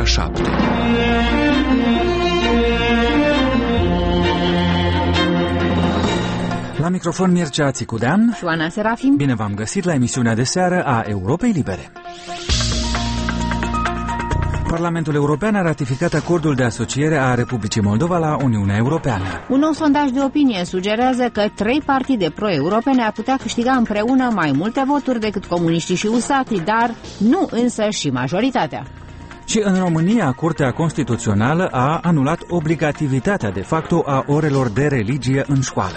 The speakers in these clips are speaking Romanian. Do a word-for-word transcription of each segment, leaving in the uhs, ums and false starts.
ora șapte. La microfon Mircea Țicudean și Oana Serafim. Bine v-am găsit la emisiunea de seară a Europei Libere. Parlamentul European a ratificat acordul de asociere a Republicii Moldova la Uniunea Europeană. Un nou sondaj de opinie sugerează că trei partide pro-europene ar putea câștiga împreună mai multe voturi decât comuniștii și usatii, dar nu însă și majoritatea. Și în România, Curtea Constituțională a anulat obligativitatea de facto a orelor de religie în școală.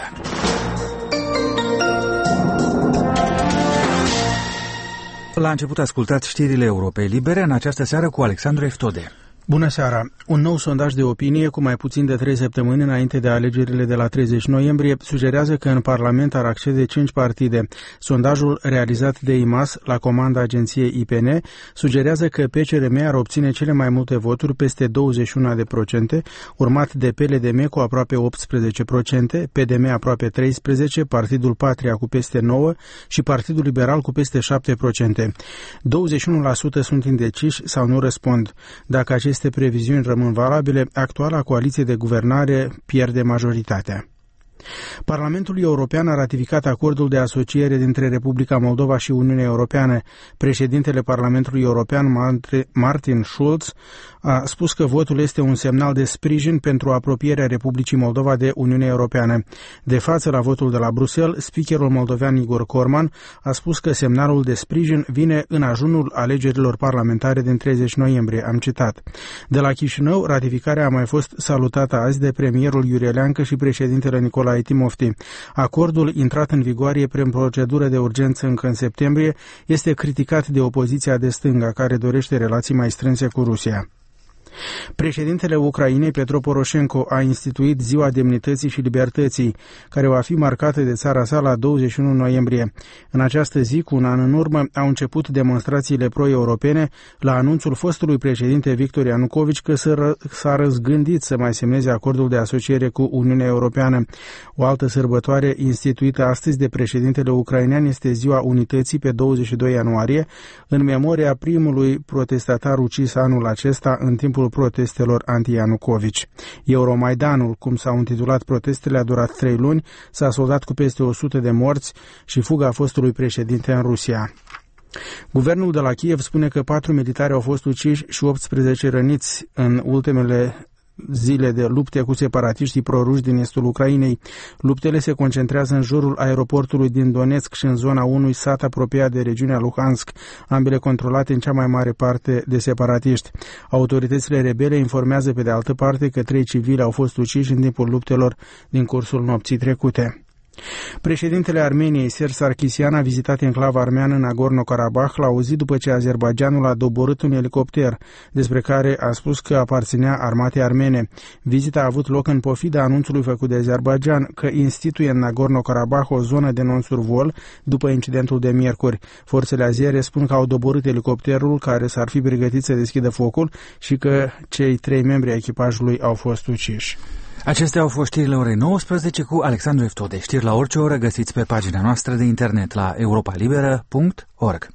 La început ascultați știrile Europei Libere în această seară cu Alexandru Eftode. Bună seara! Un nou sondaj de opinie, cu mai puțin de trei săptămâni înainte de alegerile de la treizeci noiembrie, sugerează că în Parlament ar accede cinci partide. Sondajul realizat de I M A S la comanda agenției I P N sugerează că P C R M ar obține cele mai multe voturi, peste douăzeci și unu la sută, urmat de P L D M cu aproape optsprezece la sută, P D M aproape treisprezece la sută, Partidul Patria cu peste nouă la sută și Partidul Liberal cu peste șapte la sută. douăzeci și unu la sută sunt indeciși sau nu răspund. Dacă aceste Aceste previziuni rămân valabile, actuala coaliție de guvernare pierde majoritatea. Parlamentul European a ratificat acordul de asociere dintre Republica Moldova și Uniunea Europeană. Președintele Parlamentului European, Martin Schulz, a spus că votul este un semnal de sprijin pentru apropierea Republicii Moldova de Uniunea Europeană. De față la votul de la Bruxelles, speakerul moldovean Igor Corman a spus că semnalul de sprijin vine în ajunul alegerilor parlamentare din treizeci noiembrie. Am citat. De la Chișinău, ratificarea a mai fost salutată azi de premierul Iurie Leancă și președintele Nicolae Timofti. Acordul, intrat în vigoare prin procedură de urgență încă în septembrie, este criticat de opoziția de stânga, care dorește relații mai strânse cu Rusia. Președintele Ucrainei, Petro Poroșenko, a instituit Ziua Demnității și Libertății, care va fi marcată de țara sa la douăzeci și unu noiembrie. În această zi, cu un an în urmă, au început demonstrațiile pro-europene la anunțul fostului președinte Victor Ianucovici că s-a răzgândit să mai semneze acordul de asociere cu Uniunea Europeană. O altă sărbătoare instituită astăzi de președintele ucrainean este Ziua Unității pe douăzeci și doi ianuarie, în memoria primului protestatar ucis anul acesta în timpul protestelor anti-Ianucovici. Euromaidanul, cum s-au intitulat protestele, a durat trei luni, s-a soldat cu peste o sută de morți și fuga fostului președinte în Rusia. Guvernul de la Kiev spune că patru militari au fost uciși și optsprezece răniți în ultimele zile de lupte cu separatiștii proruși din estul Ucrainei. Luptele se concentrează în jurul aeroportului din Donetsk și în zona unui sat apropiat de regiunea Luhansk, ambele controlate în cea mai mare parte de separatiști. Autoritățile rebele informează pe de altă parte că trei civili au fost uciși în timpul luptelor din cursul nopții trecute. Președintele Armeniei, Serj Sarkisian, a vizitat enclava armeană în Nagorno-Karabakh la o zi după ce Azerbaidjanul a doborât un elicopter, despre care a spus că aparținea armatei armene. Vizita a avut loc în pofida anunțului făcut de Azerbaidjan că instituie în Nagorno-Karabakh o zonă de non-survol după incidentul de miercuri. Forțele azere spun că au doborât elicopterul care s-ar fi pregătit să deschidă focul și că cei trei membri ai echipajului au fost uciși. Acestea au fost știrile orei nouăsprezece cu Alexandru Eftode. Știri la orice oră găsiți pe pagina noastră de internet la europa liberă punct org.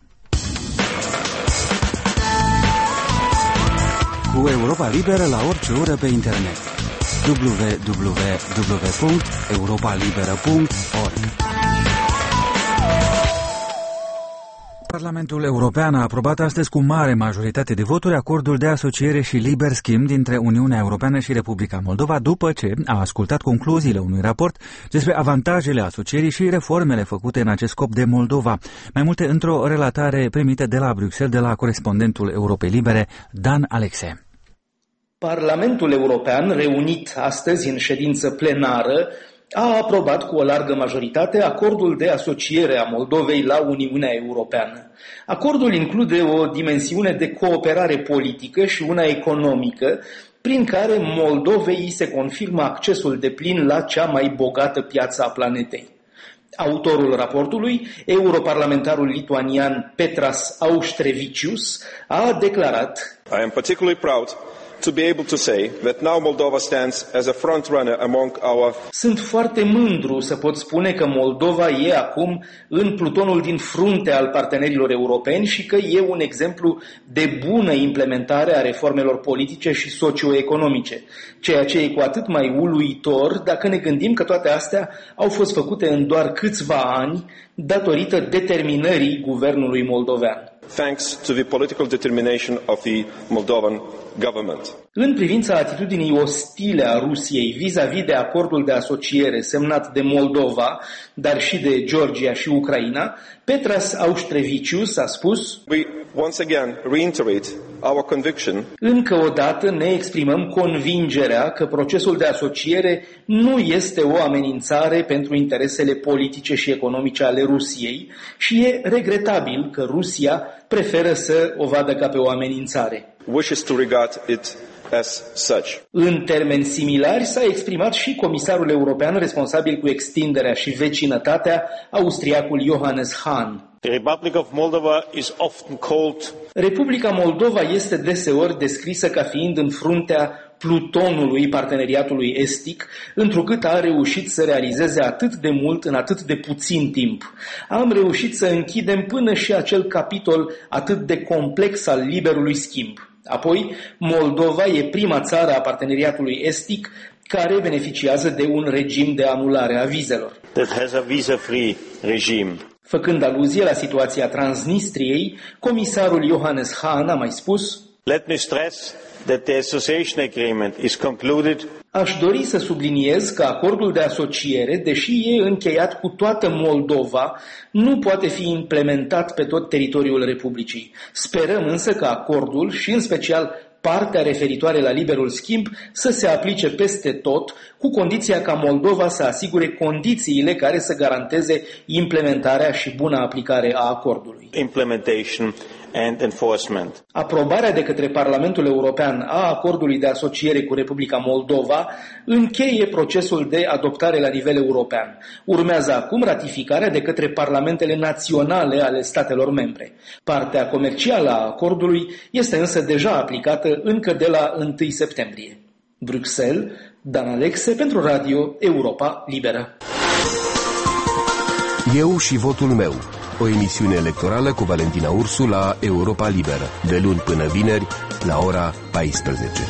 Cu Europa Liberă la orice oră pe internet. w w w punct europa liberă punct org. Parlamentul European a aprobat astăzi cu mare majoritate de voturi acordul de asociere și liber schimb dintre Uniunea Europeană și Republica Moldova, după ce a ascultat concluziile unui raport despre avantajele asocierii și reformele făcute în acest scop de Moldova. Mai multe într-o relatare primită de la Bruxelles de la corespondentul Europei Libere, Dan Alexe. Parlamentul European, reunit astăzi în ședință plenară, a aprobat cu o largă majoritate acordul de asociere a Moldovei la Uniunea Europeană. Acordul include o dimensiune de cooperare politică și una economică, prin care Moldovei îi se confirmă accesul deplin la cea mai bogată piață a planetei. Autorul raportului, europarlamentarul lituanian Petras Auštrevicius, a declarat: I am particularly proud to be able to say that now Moldova stands as a front runner among our... Sunt foarte mândru să pot spune că Moldova e acum în plutonul din frunte al partenerilor europeni și că e un exemplu de bună implementare a reformelor politice și socioeconomice, ceea ce e cu atât mai uluitor dacă ne gândim că toate astea au fost făcute în doar câțiva ani datorită determinării guvernului moldovean. Thanks to the political determination of the Moldovan government. În privința atitudinii ostile a Rusiei vis-a-vis de acordul de asociere semnat de Moldova, dar și de Georgia și Ucraina, Petras Auștrevicius a spus: We once again reiterate our conviction. Încă o dată ne exprimăm convingerea că procesul de asociere nu este o amenințare pentru interesele politice și economice ale Rusiei și e regretabil că Rusia preferă să o vadă ca pe o amenințare. Wishes to regard it as such. În termeni similari s-a exprimat și comisarul european responsabil cu extinderea și vecinătatea, austriacul Johannes Hahn. The Republic of Moldova is often called... Republica Moldova este deseori descrisă ca fiind în fruntea plutonului parteneriatului estic, întrucât a reușit să realizeze atât de mult în atât de puțin timp. Am reușit să închidem până și acel capitol atât de complex al liberului schimb. Apoi, Moldova e prima țară a parteneriatului estic care beneficiază de un regim de anulare a vizelor. That has a visa-free regime. Făcând aluzie la situația Transnistriei, comisarul Johannes Hahn a mai spus: Let me stress that the association agreement is concluded. Aș dori să subliniez că acordul de asociere, deși e încheiat cu toată Moldova, nu poate fi implementat pe tot teritoriul Republicii. Sperăm însă că acordul și în special partea referitoare la liberul schimb să se aplice peste tot, cu condiția ca Moldova să asigure condițiile care să garanteze implementarea și buna aplicare a acordului. Implementation and enforcement. Aprobarea de către Parlamentul European a acordului de asociere cu Republica Moldova încheie procesul de adoptare la nivel european. Urmează acum ratificarea de către parlamentele naționale ale statelor membre. Partea comercială a acordului este însă deja aplicată încă de la întâi septembrie. Bruxelles, Dan Alexe pentru Radio Europa Liberă. Eu și votul meu. O emisiune electorală cu Valentina Ursu la Europa Liberă, de luni până vineri, la ora paisprezece.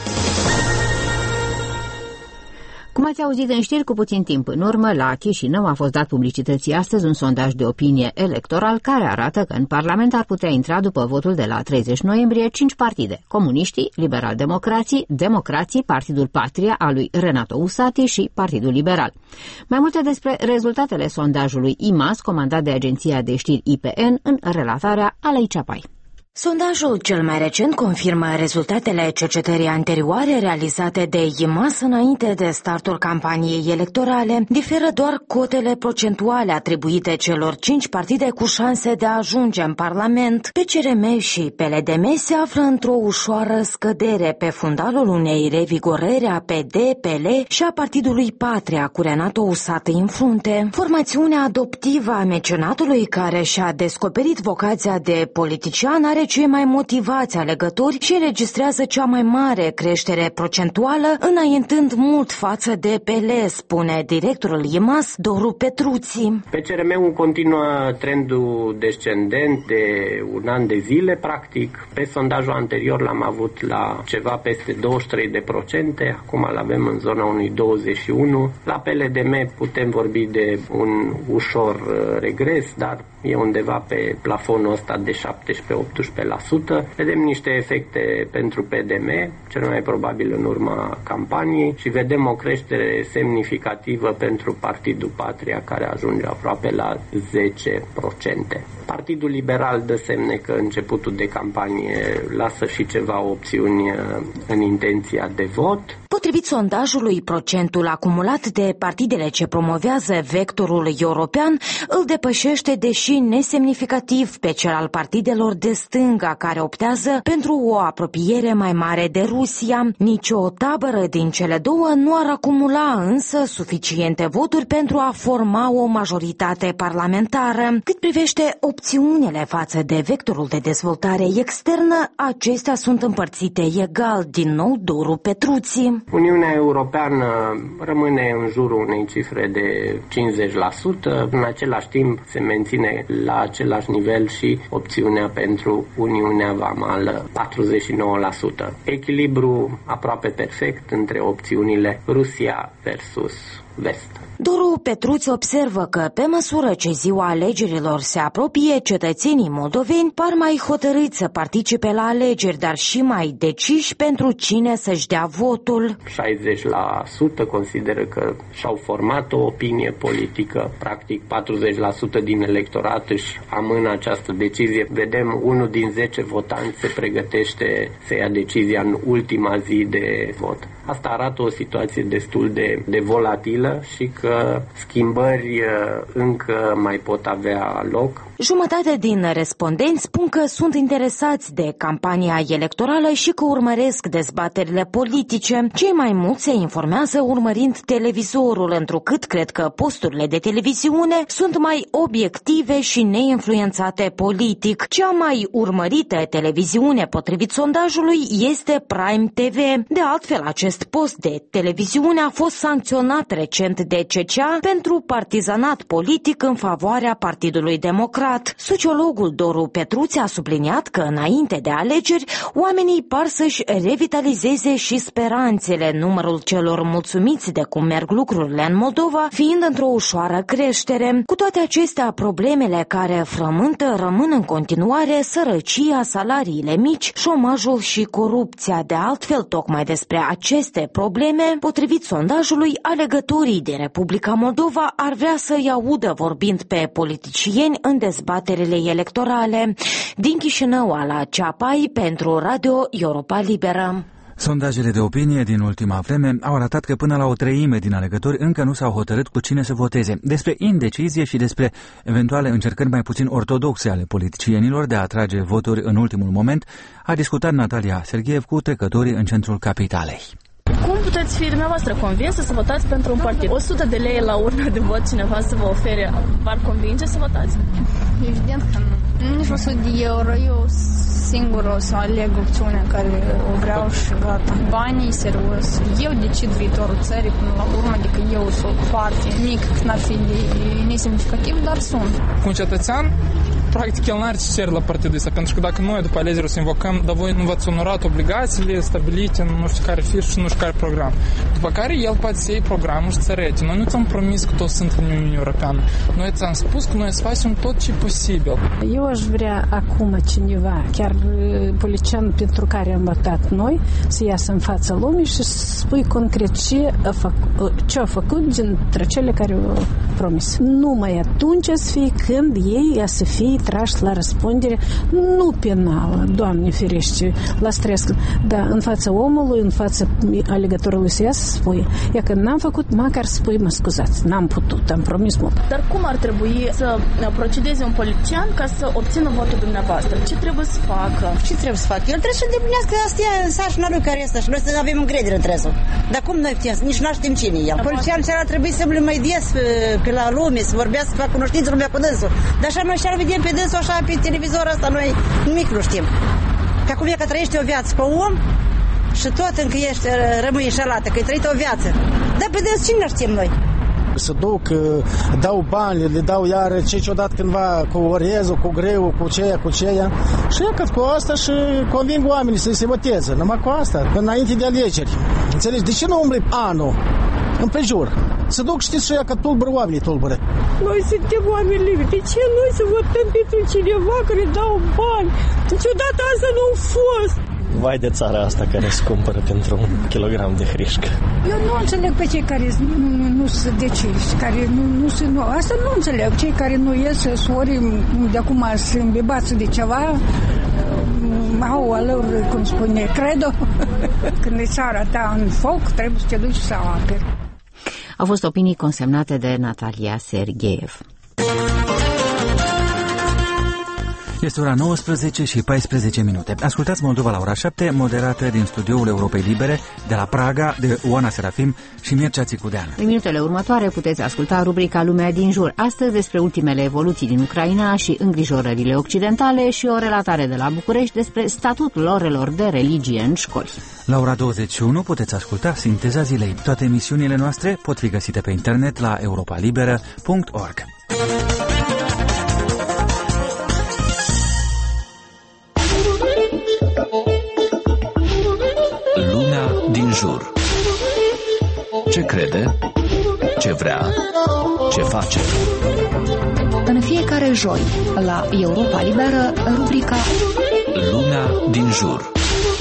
Cum ați auzit în știri cu puțin timp în urmă, la Chișinău a fost dat publicității astăzi un sondaj de opinie electoral care arată că în Parlament ar putea intra după votul de la treizeci noiembrie cinci partide: comuniștii, liberal-democrații, democrații, Partidul Patria al lui Renato Usati și Partidul Liberal. Mai multe despre rezultatele sondajului I M A S comandat de agenția de știri I P N în relatarea Alei Ceapai. Sondajul cel mai recent confirmă rezultatele cercetării anterioare realizate de I M A S înainte de startul campaniei electorale. Diferă doar cotele procentuale atribuite celor cinci partide cu șanse de a ajunge în Parlament. P C R M și P L D M se află într-o ușoară scădere pe fundalul unei revigorări a P D, P L și a Partidului Patria cu Renato Usati în frunte. Formațiunea adoptivă a mecenatului, care și-a descoperit vocația de politician, are cei mai motivați alegători și înregistrează cea mai mare creștere procentuală, înaintând mult față de P L, spune directorul I M A S, Doru Petruții. P C R M-ul continuă trendul descendent de un an de zile, practic. Pe sondajul anterior l-am avut la ceva peste douăzeci și trei de procente, acum îl avem în zona unui douăzeci și unu. La P L D M putem vorbi de un ușor regres, dar e undeva pe plafonul ăsta de șaptesprezece optsprezece la sută. Vedem niște efecte pentru P D M, cel mai probabil în urma campaniei, și vedem o creștere semnificativă pentru Partidul Patria, care ajunge aproape la zece procente. Partidul Liberal dă semne că începutul de campanie lasă și ceva opțiuni în intenția de vot. Potrivit sondajului, procentul acumulat de partidele ce promovează vectorul european îl depășește, deși nesemnificativ, pe cel al partidelor de stânga stânga care optează pentru o apropiere mai mare de Rusia. Nici o tabără din cele două nu ar acumula însă suficiente voturi pentru a forma o majoritate parlamentară. Cât privește opțiunile față de vectorul de dezvoltare externă, acestea sunt împărțite egal. Din nou, Doru Petruții. Uniunea Europeană rămâne în jurul unei cifre de cincizeci la sută, în același timp se menține la același nivel și opțiunea pentru Uniunea Vamală, patruzeci și nouă la sută. Echilibru aproape perfect între opțiunile Rusia versus Vest. Doru Petruți observă că, pe măsură ce ziua alegerilor se apropie, cetățenii moldoveni par mai hotărâți să participe la alegeri, dar și mai deciși pentru cine să-și dea votul. șaizeci la sută consideră că și-au format o opinie politică, practic patruzeci la sută din electorat își amână această decizie. Vedem, unul din zece votanți se pregătește să ia decizia în ultima zi de vot. Asta arată o situație destul de, de volatilă și că schimbări încă mai pot avea loc. Jumătate din respondenți spun că sunt interesați de campania electorală și că urmăresc dezbaterile politice. Cei mai mulți se informează urmărind televizorul, întrucât cred că posturile de televiziune sunt mai obiective și neinfluențate politic. Cea mai urmărită televiziune, potrivit sondajului, este Prime T V. De altfel, acest post de televiziune a fost sancționat recent de C C A pentru partizanat politic în favoarea Partidului Democrat. Sociologul Doru Petruți a subliniat că înainte de alegeri, oamenii par să-și revitalizeze și speranțele, numărul celor mulțumiți de cum merg lucrurile în Moldova fiind într-o ușoară creștere. Cu toate acestea, problemele care frământă rămân în continuare sărăcia, salariile mici, șomajul și corupția. De altfel, tocmai despre aceste probleme, potrivit sondajului, alegătorii din Republica Moldova ar vrea să-i audă vorbind pe politicieni în dezbaterile electorale. Din Chișinău, Ala Ceapai, pentru Radio Europa Liberă. Sondajele de opinie din ultima vreme au arătat că până la o treime din alegători încă nu s-au hotărât cu cine să voteze. Despre indecizie și despre eventuale încercări mai puțin ortodoxe ale politicienilor de a atrage voturi în ultimul moment a discutat Natalia Serghiev cu trecătorii în centrul capitalei. Cum puteți fi dumneavoastră convinsă să votați pentru un partid? o sută de lei la urna de vot cineva să vă ofere, v-ar convinge să votați? Evident că nu. Nici o sută de euro. Eu singur o să aleg opțiunea care o vreau și gata. Banii, serios. Eu decid viitorul țării până la urmă, adică eu sunt foarte mic, n-ar fi nesemnificativ, dar sunt. Cu un cetățean, practic el n-are ce cere la partidul ăsta, pentru că dacă noi după alegeri o să invocăm, dar voi nu v-ați onorat obligațiile stabilite în nu știu care fiș și nu știu care program. După care el poate să iei programul și să arăte. Noi nu ți-am promis că toți sunt în Uniunea Europeană. Noi ți-am spus că noi să facem tot ce posibil. Eu aș vrea acum cineva, chiar politician pentru care am votat noi, să iasă în fața lumii și să spui concret ce a, făcut, ce a făcut dintre cele care au promis. Numai atunci să fie când ei să fie trași la răspundere, nu penală, Doamne ferește, la stres, dar în fața omului, în fața alegătorului să iasă să spui. Ia că n-am făcut, măcar spui, mă scuzați, n-am putut, am promis mult. Dar cum ar trebui să procedeze un politician ca să obțină votul dumneavoastră? Ce trebuie să facă? Ce trebuie să facă? El trebuie să îndeplinească astea în sarcina lui care este și noi să avem încredere în trezul. Dar cum noi putem? Nici nu știm cine e el. Politicianul ăla trebuie să îmbli mai des pe, pe la lume, să vorbească, să facă cunoștință lumea cu dânsul. Dar așa noi și-ar vedem pe dânsul așa pe televizor ăsta, noi nimic nu știm. Că acum e că trăiește o viață pe om și tot încă ești, rămâi înșelată, că ai trăit o viață. Dar pe dânsul cine știm noi? Să duc, dau bani, le dau iar ce ce-o dat cândva cu orezul, cu greu, cu ceea, cu ceea. Și că cu asta și conving oamenii să se voteze, numai cu asta, înainte de alegeri. Înțelegi? De ce nu umbli anul împrejur? Să duc, știți, și ea că tulbură oamenii, tulbură. Noi suntem oameni liberi. De ce noi să votăm pentru cineva care dau bani? Niciodată asta nu a fost. Vai de țara asta care se cumpără pentru un kilogram de hrișcă. Eu nu înțeleg pe cei care nu, nu, nu sunt deciși, care nu, nu sunt... Nu, asta nu înțeleg. Cei care nu ies ori de acum se îmbebață de ceva, au a lor, cum spune, credo, când e țara ta în foc, trebuie să te duci să o aperi. Au fost opinii consemnate de Natalia Serghiev. Este ora nouăsprezece și paisprezece minute. Ascultați Moldova la ora șapte, moderată din studioul Europei Libere de la Praga de Oana Serafim și Mircea Țicudean. În minutele următoare puteți asculta rubrica Lumea din jur, astăzi despre ultimele evoluții din Ucraina și îngrijorările occidentale și o relatare de la București despre statutul orelor de religie în școli. La ora douăzeci și unu puteți asculta Sinteza zilei. Toate emisiunile noastre pot fi găsite pe internet la europa liberă punct org. Din jur. Ce crede? Ce vrea? Ce face? În fiecare joi, la Europa Liberă, rubrica Lumea din jur.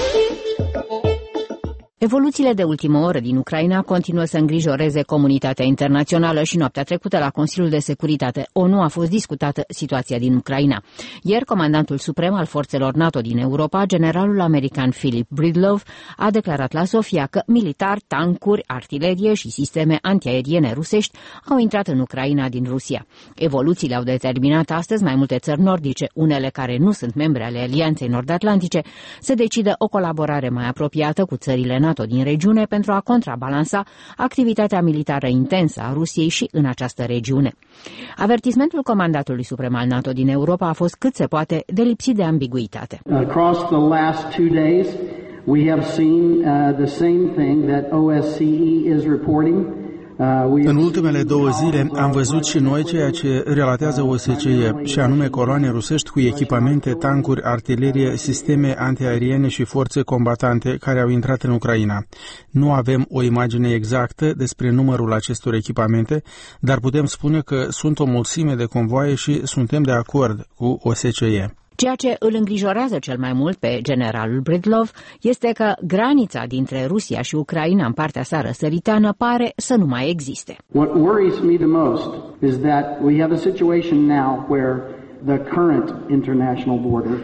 Evoluțiile de ultimă oră din Ucraina continuă să îngrijoreze comunitatea internațională și noaptea trecută la Consiliul de Securitate O N U a fost discutată situația din Ucraina. Ieri, comandantul suprem al forțelor NATO din Europa, generalul american Philip Breedlove, a declarat la Sofia că militari, tancuri, artilerie și sisteme antiaeriene rusești au intrat în Ucraina din Rusia. Evoluțiile au determinat astăzi mai multe țări nordice, unele care nu sunt membre ale Alianței Nord-Atlantice, să decidă o colaborare mai apropiată cu țările NATO din regiune pentru a contrabalansa activitatea militară intensă a Rusiei și în această regiune. Avertismentul comandatului suprem al NATO din Europa a fost cât se poate de lipsit de ambiguitate. Across the last two days, we have seen uh, the same thing that O S C E is reporting. În ultimele două zile am văzut și noi ceea ce relatează O S C E, și anume coloane rusești cu echipamente, tancuri, artilerie, sisteme antiaeriene și forțe combatante care au intrat în Ucraina. Nu avem o imagine exactă despre numărul acestor echipamente, dar putem spune că sunt o mulțime de convoaie și suntem de acord cu O S C E. Ceea ce îl îngrijorează cel mai mult pe generalul Breedlove este că granița dintre Rusia și Ucraina în partea sa răsăriteană pare să nu mai existe. What worries me the most is that we have a situation now where the current international border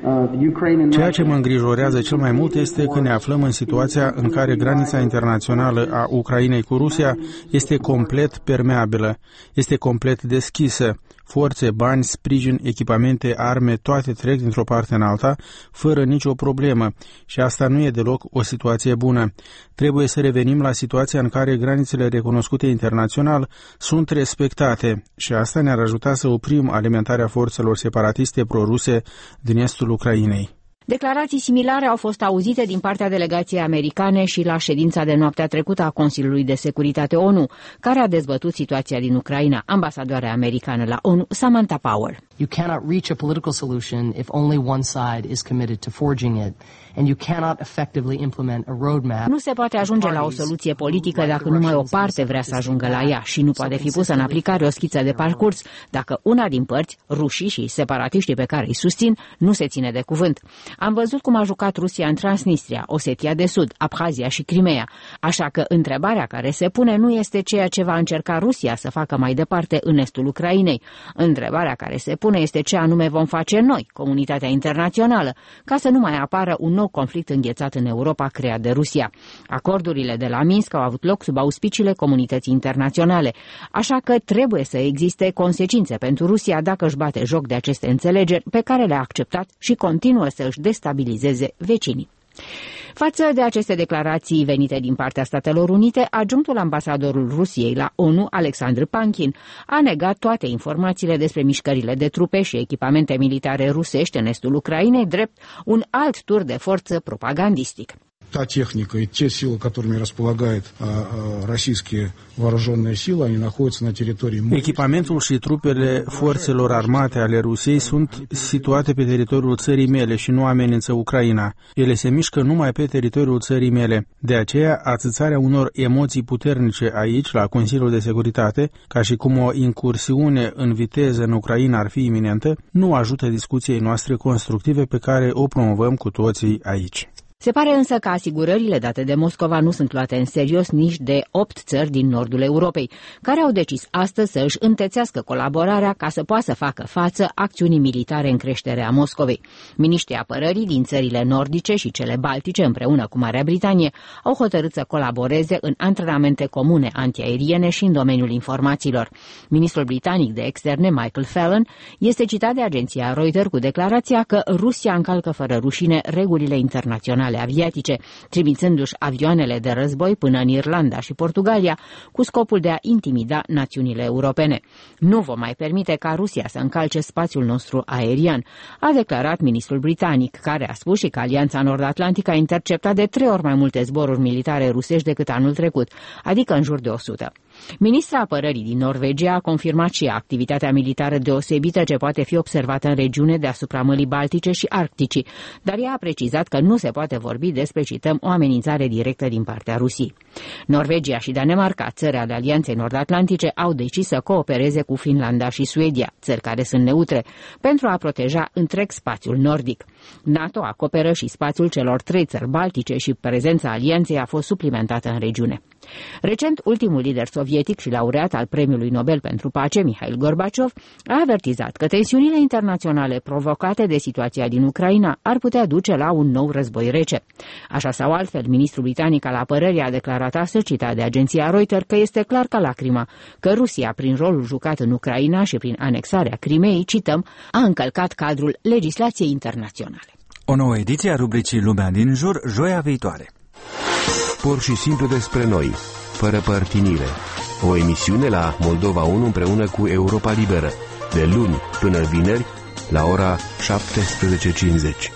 Ceea ce mă îngrijorează cel mai mult este că ne aflăm în situația în care granița internațională a Ucrainei cu Rusia este complet permeabilă, este complet deschisă. Forțe, bani, sprijin, echipamente, arme, toate trec dintr-o parte în alta, fără nicio problemă. Și asta nu e deloc o situație bună. Trebuie să revenim la situația în care granițele recunoscute internațional sunt respectate și asta ne-ar ajuta să oprim alimentarea forțelor separatiste proruse din estul Ucrainei. Declarații similare au fost auzite din partea delegației americane și la ședința de noaptea trecută a Consiliului de Securitate O N U, care a dezbătut situația din Ucraina. Ambasadoarea americană la O N U, Samantha Power. You cannot reach a political solution if only one side is committed to forging it, and you cannot effectively implement a roadmap. Nu se poate ajunge la o soluție politică dacă numai o parte vrea să ajungă la ea și nu poate fi pusă în aplicare o schiță de parcurs dacă una din părți, rușii și separatiștii pe care îi susțin, nu se ține de cuvânt. Am văzut cum a jucat Rusia în Transnistria, Osetia de Sud, Abhazia și Crimea, așa că întrebarea care se pune nu este ceea ce va încerca Rusia să facă mai departe în estul Ucrainei. Întrebarea care se pune este ce anume vom face noi, comunitatea internațională, ca să nu mai apară un nou conflict înghețat în Europa creat de Rusia. Acordurile de la Minsk au avut loc sub auspiciile comunității internaționale, așa că trebuie să existe consecințe pentru Rusia dacă își bate joc de aceste înțelegeri pe care le-a acceptat și continuă să își destabilizeze vecinii. Față de aceste declarații venite din partea Statelor Unite, adjunctul ambasadorul Rusiei la O N U, Alexandr Pankin, a negat toate informațiile despre mișcările de trupe și echipamente militare rusești în estul Ucrainei, drept un alt tur de forță propagandistic. Та техника и те силы, которыми располагают а, а, российские вооруженные силы, они находятся на территории... Echipamentul și trupele forțelor armate ale Rusiei sunt situate pe teritoriul țării mele și nu amenință Ucraina. Ele se mișcă numai pe teritoriul țării mele. De aceea, atâțarea unor emoții puternice aici, la Consiliul de Securitate, ca și cum o incursiune în viteză în Ucraina ar fi iminentă, nu ajută discuției noastre constructive pe care o promovăm cu toții aici. Se pare însă că asigurările date de Moscova nu sunt luate în serios nici de opt țări din nordul Europei, care au decis astăzi să își întețească colaborarea ca să poată să facă față acțiunii militare în creștere a Moscovei. Miniștrii apărării din țările nordice și cele baltice, împreună cu Marea Britanie, au hotărât să colaboreze în antrenamente comune antiaeriene și în domeniul informațiilor. Ministrul britanic de externe, Michael Fallon, este citat de agenția Reuters cu declarația că Rusia încalcă fără rușine regulile internaționale aviatice, trimițându-și avioanele de război până în Irlanda și Portugalia, cu scopul de a intimida națiunile europene. Nu vom mai permite ca Rusia să încalce spațiul nostru aerian, a declarat ministrul britanic, care a spus și că Alianța Nord-Atlantică a interceptat de trei ori mai multe zboruri militare rusești decât anul trecut, adică în jur de o sută. Ministra apărării din Norvegia a confirmat și activitatea militară deosebită ce poate fi observată în regiune deasupra Mării Baltice și Arcticii, dar ea a precizat că nu se poate vorbi despre, cităm, o amenințare directă din partea Rusiei. Norvegia și Danemarca, țări ale Alianței Nord-Atlantice, au decis să coopereze cu Finlanda și Suedia, țări care sunt neutre, pentru a proteja întreg spațiul nordic. NATO acoperă și spațiul celor trei țări baltice și prezența alianței a fost suplimentată în regiune. Recent, ultimul lider sovietic și laureat al Premiului Nobel pentru Pace, Mihail Gorbaciov, a avertizat că tensiunile internaționale provocate de situația din Ucraina ar putea duce la un nou război rece. Așa sau altfel, ministrul britanic al apărării a declarat astăzi, citat de agenția Reuters, că este clar ca lacrima că Rusia, prin rolul jucat în Ucraina și prin anexarea Crimeei, cităm, a încălcat cadrul legislației internaționale. O nouă ediție a rubricii Lumea din jur, joia viitoare. Pur și simplu despre noi, fără părtinire. O emisiune la Moldova unu împreună cu Europa Liberă, de luni până vineri, la ora șaptesprezece cincizeci.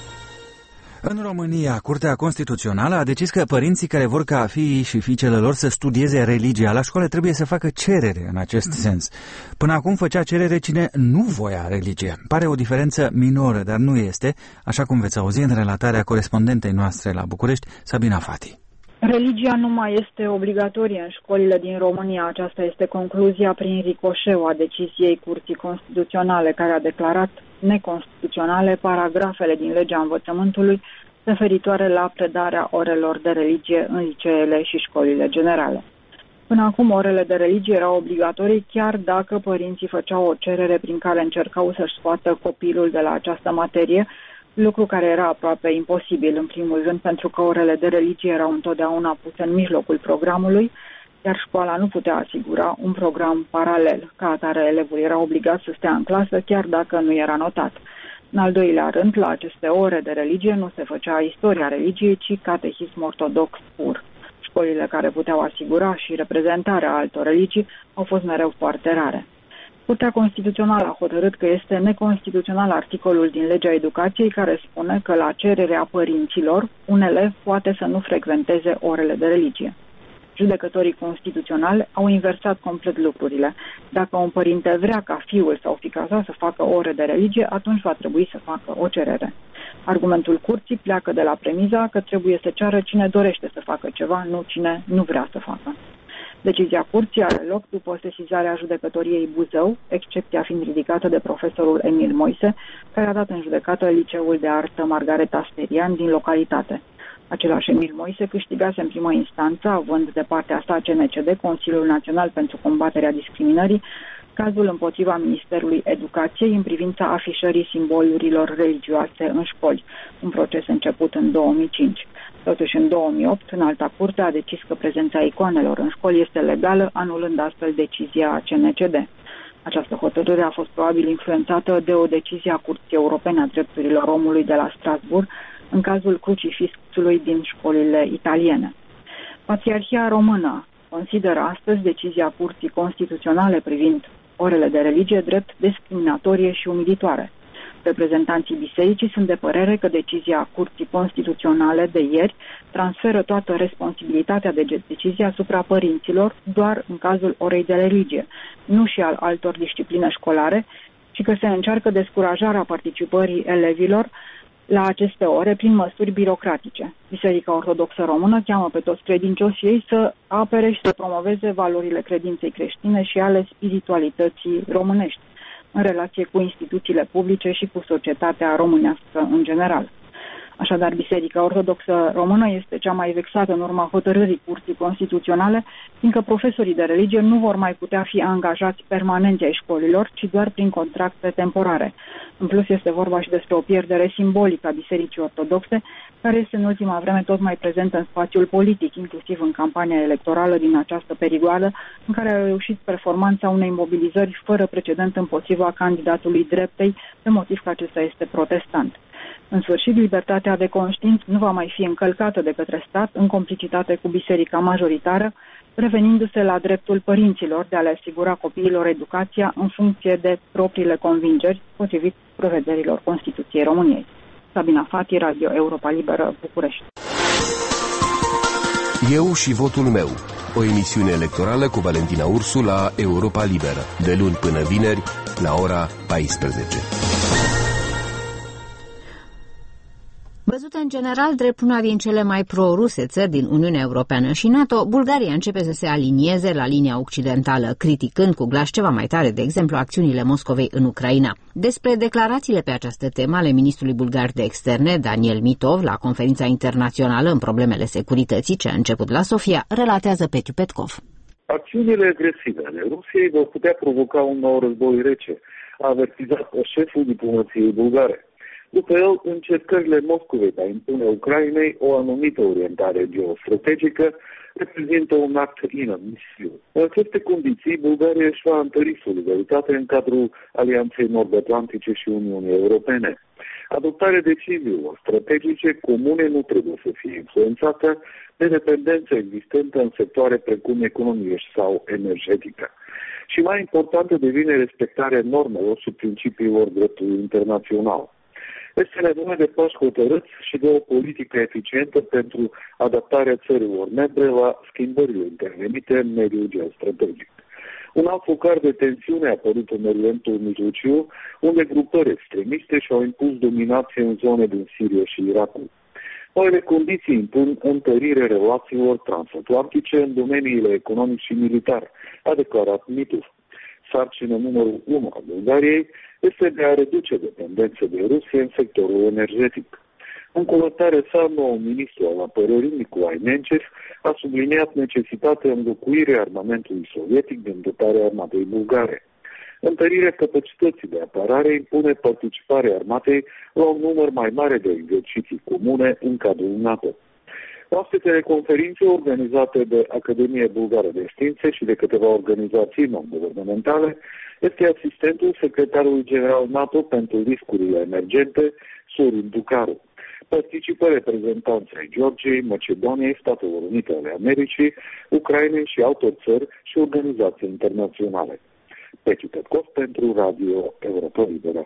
În România, Curtea Constituțională a decis că părinții care vor ca fiii și fiicele lor să studieze religia la școală trebuie să facă cerere în acest sens. Până acum făcea cerere cine nu voia religie. Pare o diferență minoră, dar nu este, așa cum veți auzi în relatarea corespondentei noastre la București, Sabina Fati. Religia nu mai este obligatorie în școlile din România. Aceasta este concluzia prin ricoșeu a deciziei Curții Constituționale, care a declarat neconstituționale paragrafele din legea învățământului referitoare la predarea orelor de religie în liceele și școlile generale. Până acum, orele de religie erau obligatorii chiar dacă părinții făceau o cerere prin care încercau să-și scoată copilul de la această materie, lucru care era aproape imposibil, în primul rând, pentru că orele de religie erau întotdeauna puse în mijlocul programului, iar școala nu putea asigura un program paralel. Ca atare, elevul era obligat să stea în clasă, chiar dacă nu era notat. În al doilea rând, la aceste ore de religie nu se făcea istoria religiei, ci catehism ortodox pur. Școlile care puteau asigura și reprezentarea altor religii au fost mereu foarte rare. Curtea Constituțională a hotărât că este neconstituțional articolul din legea educației care spune că la cererea părinților un elev poate să nu frecventeze orele de religie. Judecătorii constituționali au inversat complet lucrurile. Dacă un părinte vrea ca fiul sau fiica sa să facă ore de religie, atunci va trebui să facă o cerere. Argumentul curții pleacă de la premiza că trebuie să ceară cine dorește să facă ceva, nu cine nu vrea să facă. Decizia curții are loc după sesizarea judecătoriei Buzău, excepția fiind ridicată de profesorul Emil Moise, care a dat în judecată liceul de artă Margareta Sterian din localitate. Același Emil Moise câștigase în primă instanță, având de partea sa C N C D, Consiliul Național pentru Combaterea Discriminării, cazul împotriva Ministerului Educației în privința afișării simbolurilor religioase în școli, un proces început în două mii cinci. Totuși, în două mii opt, Înalta Curte a decis că prezența icoanelor în școli este legală, anulând astfel decizia C N C D. Această hotărâre a fost probabil influențată de o decizie a Curții Europene a Drepturilor Omului de la Strasbourg, în cazul crucifixului din școlile italiene. Patriarhia Română consideră astăzi decizia Curții Constituționale privind orele de religie drept discriminatorie și umilitoare. Reprezentanții bisericii sunt de părere că decizia Curții Constituționale de ieri transferă toată responsabilitatea de decizie asupra părinților doar în cazul orei de religie, nu și al altor discipline școlare, ci că se încearcă descurajarea participării elevilor la aceste ore prin măsuri birocratice. Biserica Ortodoxă Română cheamă pe toți credincioșii ei să apere și să promoveze valorile credinței creștine și ale spiritualității românești, în relație cu instituțiile publice și cu societatea românească în general. Așadar, Biserica Ortodoxă Română este cea mai vexată în urma hotărârii Curții Constituționale, fiindcă profesorii de religie nu vor mai putea fi angajați permanenți ai școlilor, ci doar prin contracte temporare. În plus, este vorba și despre o pierdere simbolică a Bisericii Ortodoxe, care este în ultima vreme tot mai prezentă în spațiul politic, inclusiv în campania electorală din această perioadă, în care a reușit performanța unei mobilizări fără precedent împotriva candidatului dreptei, pe motiv că acesta este protestant. În sfârșit, libertatea de conștiință nu va mai fi încălcată de către stat în complicitate cu biserica majoritară, revenindu-se la dreptul părinților de a le asigura copiilor educația în funcție de propriile convingeri, potrivit prevederilor Constituției României. Sabina Fati, Radio Europa Liberă, București. Eu și votul meu. O emisiune electorală cu Valentina Ursu la Europa Liberă, de luni până vineri, la ora paisprezece. Văzută în general drept una din cele mai pro-ruse țări din Uniunea Europeană și NATO, Bulgaria începe să se alinieze la linia occidentală, criticând cu glas ceva mai tare, de exemplu, acțiunile Moscovei în Ucraina. Despre declarațiile pe această temă ale ministrului bulgar de externe, Daniel Mitov, la conferința internațională în problemele securității ce a început la Sofia, relatează Petiu Petkov. Acțiunile agresive ale Rusiei vor putea provoca un nou război rece, a avertizat șeful diplomației bulgare. După el, încercările Moscovei de a impune Ucrainei o anumită orientare geostrategică reprezintă un act inadmisibil. În aceste condiții, Bulgaria își va întări solidaritatea în cadrul Alianței Nord-Atlantice și Uniunii Europene. Adoptarea deciziilor strategice comune nu trebuie să fie influențată de dependența existentă în sectoare precum economie sau energetică. Și mai importantă devine respectarea normelor și principiilor dreptului internațional. Este nevoie de pași hotărâți și de o politică eficientă pentru adaptarea țărilor membre la schimbările intervenite în mediul geostrategic. Un alt focar de tensiune a apărut în Orientul Mijlociu, unde grupări extremiste și-au impus dominație în zone din Siria și Irakul. Noile condiții impun întărirea relațiilor transatlantice în domeniile economic și militar, a declarat Mitov. Sarcină numărul unu a Bulgariei este de a reduce dependența de Rusia în sectorul energetic. În comentarea sa, noul ministru al apărării, Nicolae Nencев, a subliniat necesitatea înlocuirii armamentului sovietic din dotarea armatei bulgare. Întărirea capacității de apărare impune participarea armatei la un număr mai mare de exerciții comune în cadrul NATO. Oaspetele conferințe organizate de Academia Bulgară de Științe și de câteva organizații non-guvernamentale este asistentul secretarului general NATO pentru riscurile emergente, Sorin Ducaru. Participă reprezentanții ai Georgiei, Macedoniei, Statelor Unite ale Americii, Ucrainei și altor țări și organizații internaționale. Petiu Petkov pentru Radio Europa Liberă.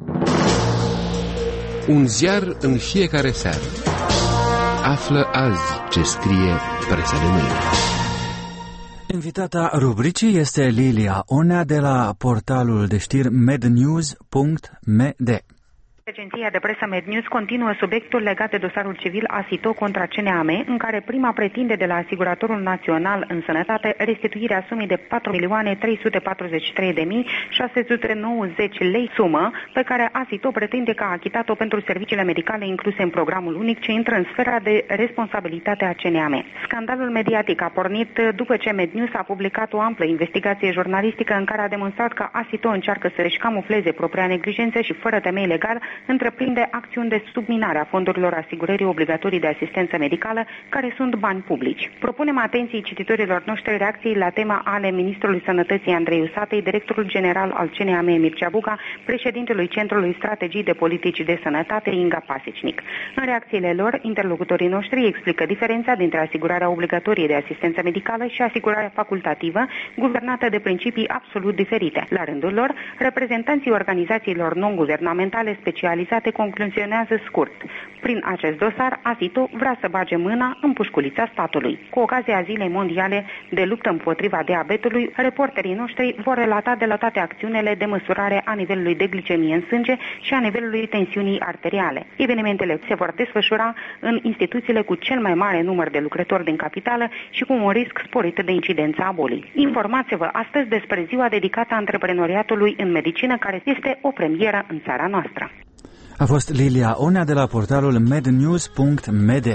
Un ziar în fiecare seară. Află azi ce scrie presa de mâine. Invitata rubricii este Lilia Onea de la portalul de știri mednews punct m d. Agenția de presă MedNews continuă subiectul legat de dosarul civil ASITO contra C N A M, în care prima pretinde de la Asiguratorul Național în Sănătate restituirea sumei de patru milioane trei sute patruzeci și trei de mii șase sute nouăzeci lei, sumă pe care ASITO pretinde că a achitat-o pentru serviciile medicale incluse în programul unic ce intră în sfera de responsabilitate a C N A M. Scandalul mediatic a pornit după ce MedNews a publicat o amplă investigație jurnalistică în care a demonstrat că ASITO încearcă să-și camufleze propria neglijență și fără temei legal întreprinde acțiuni de subminare a fondurilor asigurării obligatorii de asistență medicală, care sunt bani publici. Propunem atenției cititorilor noștri reacții la tema ale Ministrului Sănătății Andrei Usatei, directorul general al C N A M Mircea Buca, președintelui Centrului Strategii de Politici de Sănătate Inga Pasicnic. În reacțiile lor, interlocutorii noștri explică diferența dintre asigurarea obligatorie de asistență medicală și asigurarea facultativă, guvernată de principii absolut diferite. La rândul lor, reprezentanții organizațiilor non-guvernamentale specializate concluzionează scurt. Prin acest dosar, ASITO vrea să bage mâna în pușculița statului. Cu ocazia Zilei Mondiale de luptă împotriva diabetului, reporterii noștri vor relata de la toate acțiunile de măsurare a nivelului de glicemie în sânge și a nivelului tensiunii arteriale. Evenimentele se vor desfășura în instituțiile cu cel mai mare număr de lucrători din capitală și cu un risc sporit de incidența a bolii. Informați-vă astăzi despre ziua dedicată antreprenoriatului în medicină, care este o premieră în țara noastră. A fost Lilia Onea de la portalul mednews punct m d.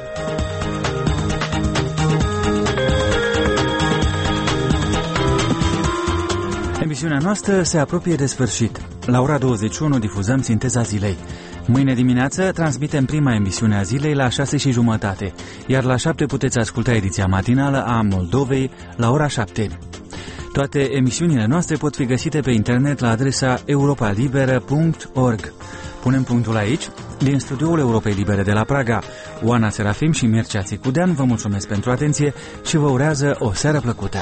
Emisiunea noastră se apropie de sfârșit. La ora douăzeci și unu difuzăm Sinteza Zilei. Mâine dimineață transmitem prima emisiune a zilei la șase și jumătate, iar la șapte puteți asculta ediția matinală a Moldovei la ora șapte. Toate emisiunile noastre pot fi găsite pe internet la adresa europa liberă punct org. Punem punctul aici. Din studioul Europei Libere de la Praga, Oana Serafim și Mircea Țicudean vă mulțumesc pentru atenție și vă urează o seară plăcută.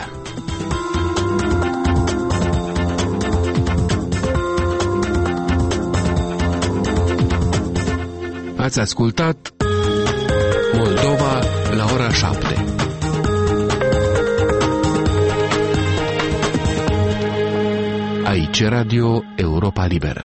Ați ascultat Moldova la ora șapte. Aici Radio Europa Liberă.